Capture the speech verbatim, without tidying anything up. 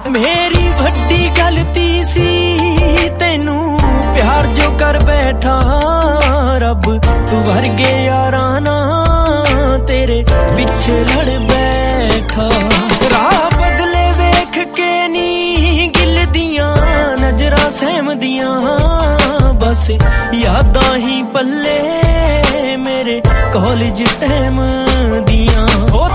मेरी वड्डी गलती सी तेनू प्यार जो कर बैठा रब वर्गे यारां नाल तेरे पिछे लड़ बैठा। राह बदले वेख के नी गिल दियां नजरां सहमदियां बस यादां ही पल्ले मेरे कॉलेज टाइम दियां। हो